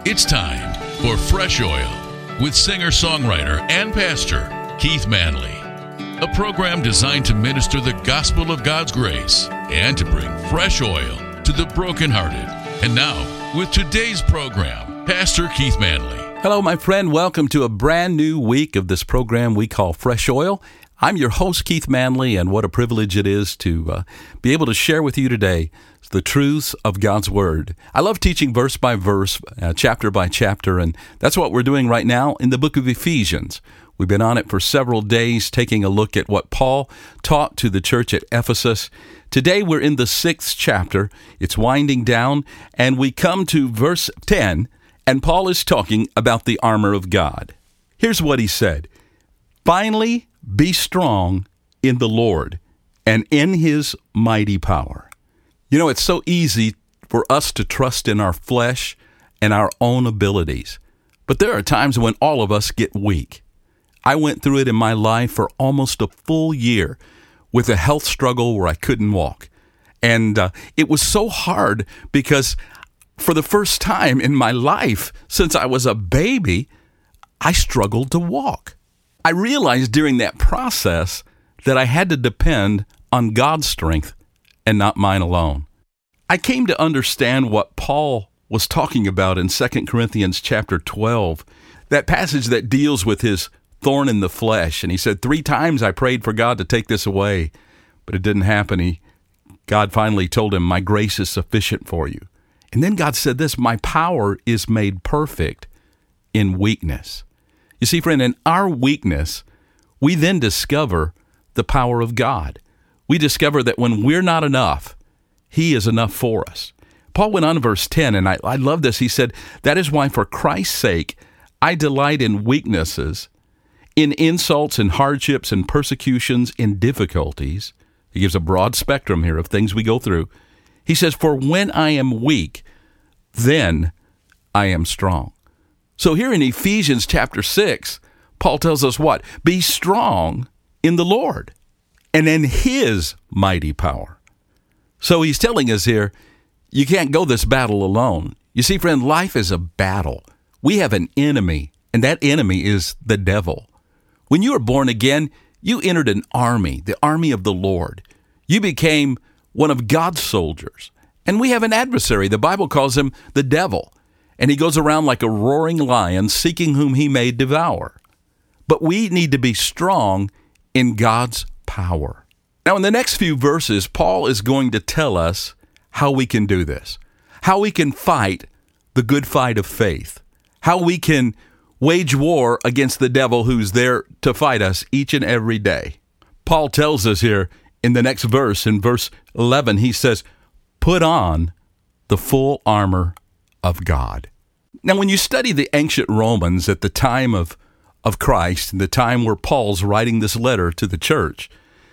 It's time for Fresh Oil with singer-songwriter and pastor Keith Manley, a program designed to minister the gospel of God's grace and to bring fresh oil to the brokenhearted. And now, with today's program, Pastor Keith Manley. Hello, my friend. Welcome to a brand new week of this program we call Fresh Oil. I'm your host, Keith Manley, and what a privilege it is to be able to share with you today the truths of God's Word. I love teaching verse by verse, chapter by chapter, and that's what we're doing right now in the book of Ephesians. We've been on it for several days, taking a look at what Paul taught to the church at Ephesus. Today we're in the 6th chapter. It's winding down, and we come to verse 10, and Paul is talking about the armor of God. Here's what he said. Finally, be strong in the Lord and in His mighty power. You know, it's so easy for us to trust in our flesh and our own abilities. But there are times when all of us get weak. I went through it in my life for almost a full year with a health struggle where I couldn't walk. And it was so hard because for the first time in my life since I was a baby, I struggled to walk. I realized during that process that I had to depend on God's strength and not mine alone. I came to understand what Paul was talking about in 2 Corinthians chapter 12, that passage that deals with his thorn in the flesh. And he said, 3 times I prayed for God to take this away, but it didn't happen. God finally told him, my grace is sufficient for you. And then God said this, my power is made perfect in weakness. You see, friend, in our weakness, we then discover the power of God. We discover that when we're not enough, He is enough for us. Paul went on to verse 10, and I love this. He said, that is why for Christ's sake, I delight in weaknesses, in insults and hardships and persecutions, in difficulties. He gives a broad spectrum here of things we go through. He says, for when I am weak, then I am strong. So here in Ephesians chapter 6, Paul tells us what? Be strong in the Lord and in His mighty power. So he's telling us here, you can't go this battle alone. You see, friend, life is a battle. We have an enemy, and that enemy is the devil. When you were born again, you entered an army, the army of the Lord. You became one of God's soldiers. And we have an adversary. The Bible calls him the devil. And he goes around like a roaring lion, seeking whom he may devour. But we need to be strong in God's power. Now, in the next few verses, Paul is going to tell us how we can do this, how we can fight the good fight of faith, how we can wage war against the devil who's there to fight us each and every day. Paul tells us here in the next verse, in verse 11, he says, put on the full armor of God. Now, when you study the ancient Romans at the time of Christ, the time where Paul's writing this letter to the church,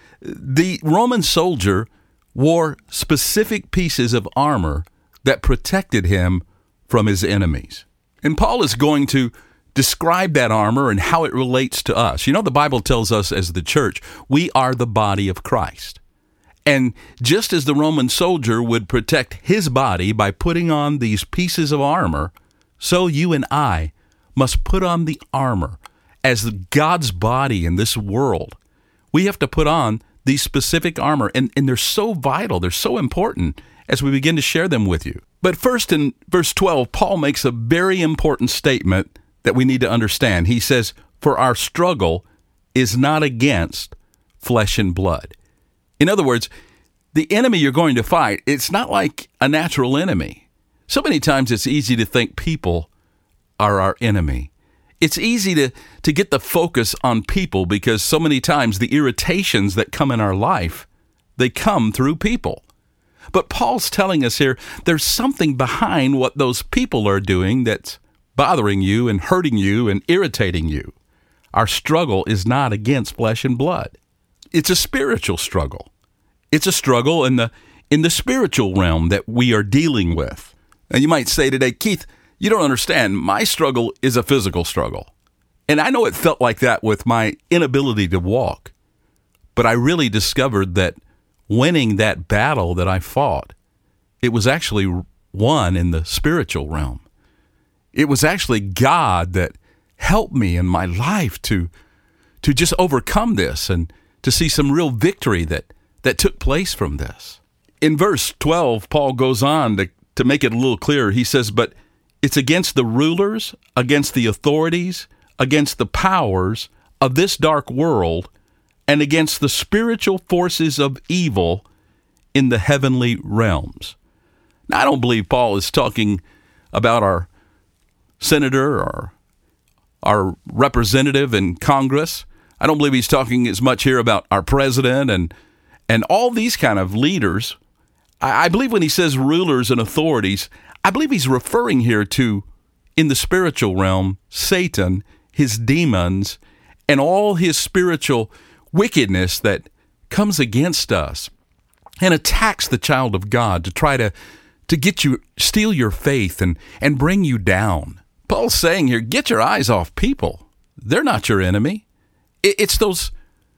the Roman soldier wore specific pieces of armor that protected him from his enemies. And Paul is going to describe that armor and how it relates to us. You know, the Bible tells us as the church, we are the body of Christ. And just as the Roman soldier would protect his body by putting on these pieces of armor, so you and I must put on the armor as God's body in this world. We have to put on these specific armor, and they're so vital, they're so important as we begin to share them with you. But first in verse 12, Paul makes a very important statement that we need to understand. He says, for our struggle is not against flesh and blood. In other words, the enemy you're going to fight, it's not like a natural enemy. So many times it's easy to think people are our enemy. It's easy to get the focus on people because so many times the irritations that come in our life, they come through people. But Paul's telling us here, there's something behind what those people are doing that's bothering you and hurting you and irritating you. Our struggle is not against flesh and blood. It's a spiritual struggle. It's a struggle in the spiritual realm that we are dealing with. And you might say today, Keith, you don't understand. My struggle is a physical struggle. And I know it felt like that with my inability to walk. But I really discovered that winning that battle that I fought, it was actually won in the spiritual realm. It was actually God that helped me in my life to just overcome this and to see some real victory that took place from this. In verse 12, Paul goes on to make it a little clearer. He says, but it's against the rulers, against the authorities, against the powers of this dark world, and against the spiritual forces of evil in the heavenly realms. Now, I don't believe Paul is talking about our senator or our representative in Congress. I don't believe he's talking as much here about our president and all these kind of leaders. I believe when he says rulers and authorities, I believe he's referring here to, in the spiritual realm, Satan, his demons, and all his spiritual wickedness that comes against us and attacks the child of God to try to get you, steal your faith and bring you down. Paul's saying here, get your eyes off people. They're not your enemy. It's those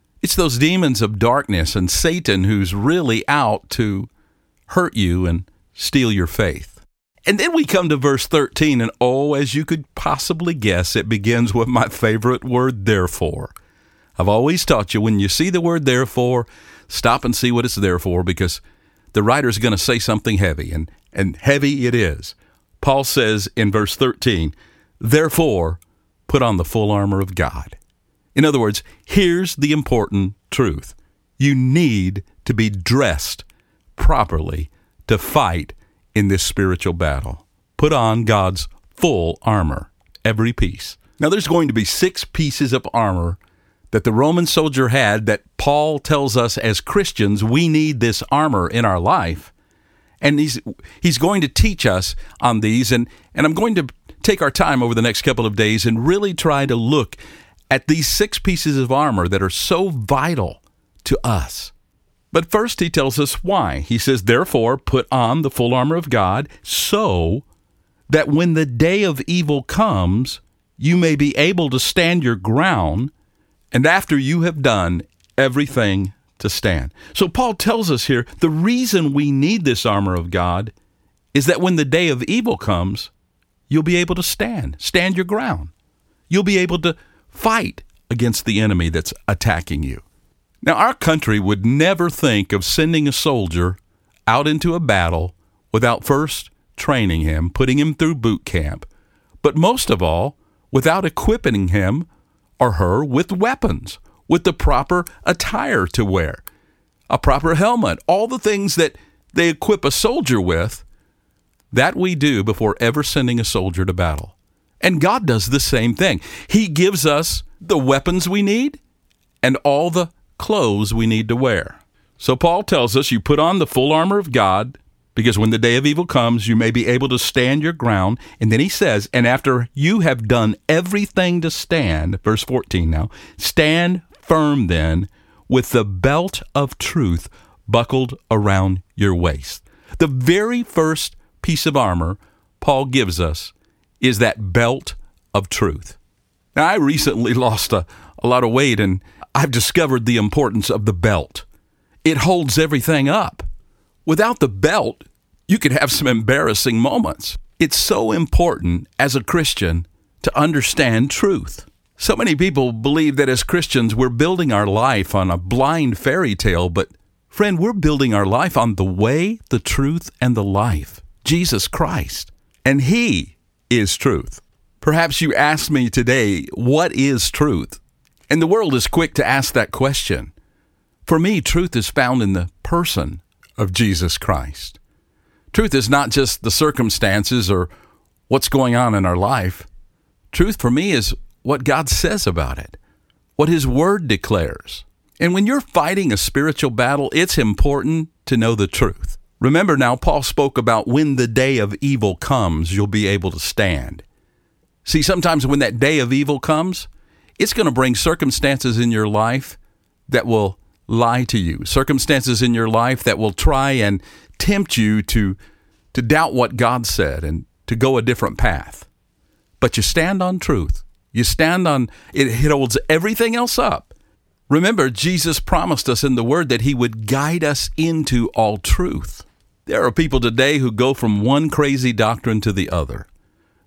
demons of darkness and Satan who's really out to hurt you and steal your faith. And then we come to verse 13, and as you could possibly guess, it begins with my favorite word, therefore. I've always taught you, when you see the word therefore, stop and see what it's there for, because the writer's going to say something heavy, and heavy it is. Paul says in verse 13, therefore, put on the full armor of God. In other words, here's the important truth. You need to be dressed properly to fight in this spiritual battle. Put on God's full armor, every piece. Now, there's going to be 6 pieces of armor that the Roman soldier had that Paul tells us as Christians we need this armor in our life. And he's going to teach us on these, and I'm going to take our time over the next couple of days and really try to look at these 6 pieces of armor that are so vital to us. But first he tells us why. He says, therefore, put on the full armor of God so that when the day of evil comes, you may be able to stand your ground, and after you have done everything to stand. So Paul tells us here, the reason we need this armor of God is that when the day of evil comes, you'll be able to stand your ground. You'll be able to fight against the enemy that's attacking you. Now, our country would never think of sending a soldier out into a battle without first training him, putting him through boot camp, but most of all, without equipping him or her with weapons, with the proper attire to wear, a proper helmet, all the things that they equip a soldier with, that we do before ever sending a soldier to battle. And God does the same thing. He gives us the weapons we need and all the clothes we need to wear. So Paul tells us you put on the full armor of God, because when the day of evil comes, you may be able to stand your ground. And then he says, and after you have done everything to stand, verse 14 now, stand firm then with the belt of truth buckled around your waist. The very first piece of armor Paul gives us is that belt of truth. Now, I recently lost a lot of weight, and I've discovered the importance of the belt. It holds everything up. Without the belt, you could have some embarrassing moments. It's so important as a Christian to understand truth. So many people believe that as Christians, we're building our life on a blind fairy tale, but friend, we're building our life on the way, the truth, and the life, Jesus Christ. And He is truth. Perhaps you ask me today, what is truth? And the world is quick to ask that question. For me, truth is found in the person of Jesus Christ. Truth is not just the circumstances or what's going on in our life. Truth for me is what God says about it, what His Word declares. And when you're fighting a spiritual battle, it's important to know the truth. Remember now, Paul spoke about when the day of evil comes, you'll be able to stand. See, sometimes when that day of evil comes, it's going to bring circumstances in your life that will lie to you, circumstances in your life that will try and tempt you to doubt what God said and to go a different path. But you stand on truth. You stand on it. It holds everything else up. Remember, Jesus promised us in the Word that He would guide us into all truth. There are people today who go from one crazy doctrine to the other.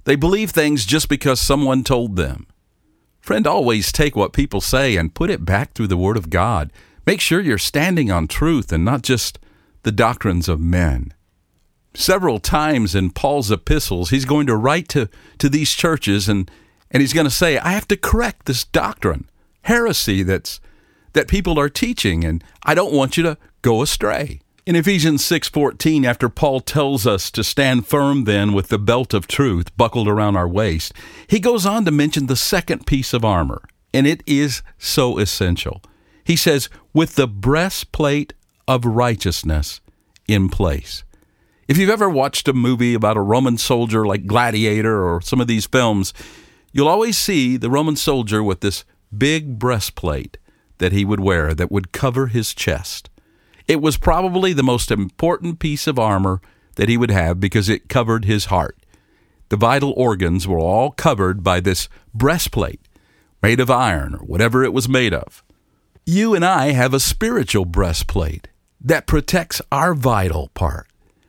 They believe things just because someone told them. Friend, always take what people say and put it back through the Word of God. Make sure you're standing on truth and not just the doctrines of men. Several times in Paul's epistles, he's going to write to these churches and he's going to say, I have to correct this doctrine, heresy that people are teaching, and I don't want you to go astray. In Ephesians 6:14, after Paul tells us to stand firm then with the belt of truth buckled around our waist, he goes on to mention the second piece of armor, and it is so essential. He says, with the breastplate of righteousness in place. If you've ever watched a movie about a Roman soldier like Gladiator or some of these films, you'll always see the Roman soldier with this big breastplate that he would wear that would cover his chest. It was probably the most important piece of armor that he would have because it covered his heart. The vital organs were all covered by this breastplate made of iron or whatever it was made of. You and I have a spiritual breastplate that protects our vital part.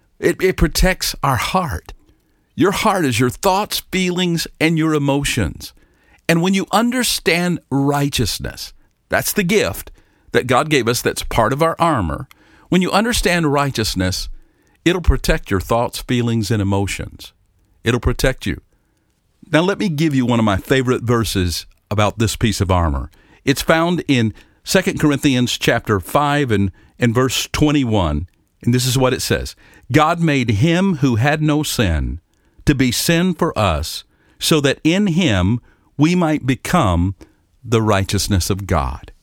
It protects our heart. Your heart is your thoughts, feelings, and your emotions. And when you understand righteousness, that's the gift that God gave us that's part of our armor. When you understand righteousness, it'll protect your thoughts, feelings, and emotions. It'll protect you. Now let me give you one of my favorite verses about this piece of armor. It's found in 2 Corinthians chapter 5 and verse 21. And this is what it says. God made him who had no sin to be sin for us, so that in him we might become the righteousness of God.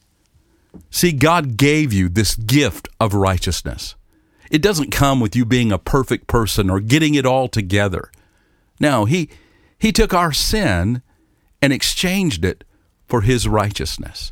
See, God gave you this gift of righteousness. It doesn't come with you being a perfect person or getting it all together. No, he took our sin and exchanged it for his righteousness.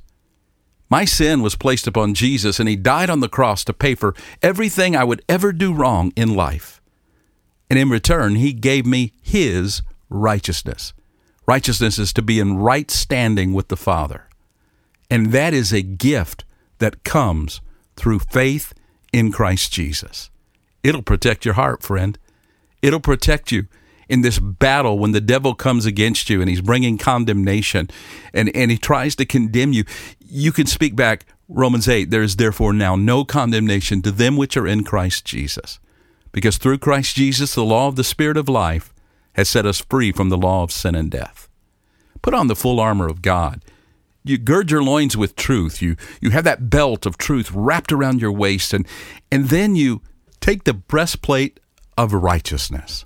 My sin was placed upon Jesus, and he died on the cross to pay for everything I would ever do wrong in life. And in return, he gave me his righteousness. Righteousness is to be in right standing with the Father. And that is a gift that comes through faith in Christ Jesus. It'll protect your heart, friend. It'll protect you in this battle when the devil comes against you and he's bringing condemnation and he tries to condemn you. You can speak back, Romans 8, there is therefore now no condemnation to them which are in Christ Jesus. Because through Christ Jesus, the law of the Spirit of life has set us free from the law of sin and death. Put on the full armor of God. You gird your loins with truth. You have that belt of truth wrapped around your waist, and then you take the breastplate of righteousness.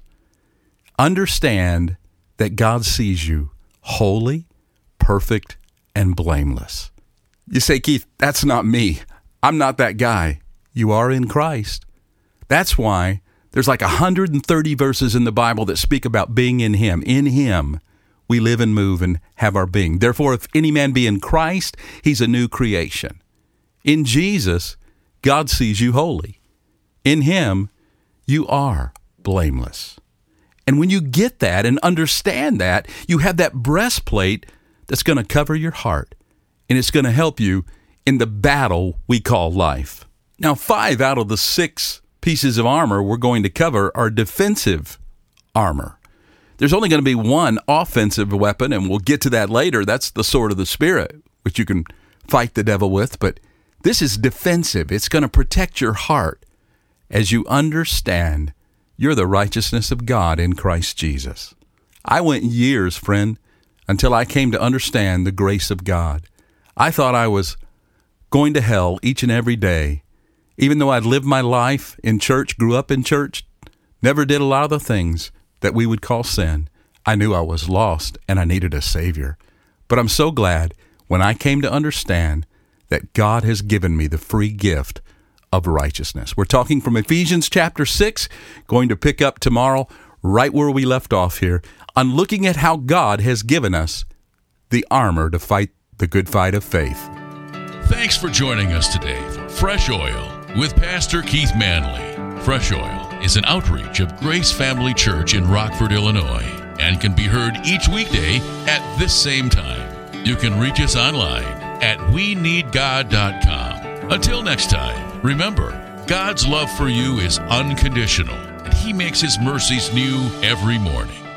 Understand that God sees you holy, perfect, and blameless. You say, Keith, that's not me. I'm not that guy. You are in Christ. That's why there's like 130 verses in the Bible that speak about being in him. In him, we live and move and have our being. Therefore, if any man be in Christ, he's a new creation. In Jesus, God sees you holy. In him, you are blameless. And when you get that and understand that, you have that breastplate that's going to cover your heart, and it's going to help you in the battle we call life. Now, 5 out of the 6 pieces of armor we're going to cover are defensive armor. There's only going to be one offensive weapon, and we'll get to that later. That's the sword of the Spirit, which you can fight the devil with. But this is defensive. It's going to protect your heart as you understand you're the righteousness of God in Christ Jesus. I went years, friend, until I came to understand the grace of God. I thought I was going to hell each and every day. Even though I'd lived my life in church, grew up in church, never did a lot of the things that we would call sin, I knew I was lost and I needed a Savior. But I'm so glad when I came to understand that God has given me the free gift of righteousness. We're talking from Ephesians chapter 6, going to pick up tomorrow right where we left off here on looking at how God has given us the armor to fight the good fight of faith. Thanks for joining us today for Fresh Oil with Pastor Keith Manley. Fresh Oil is an outreach of Grace Family Church in Rockford, Illinois, and can be heard each weekday at this same time. You can reach us online at weneedgod.com. Until next time, remember, God's love for you is unconditional, and He makes His mercies new every morning.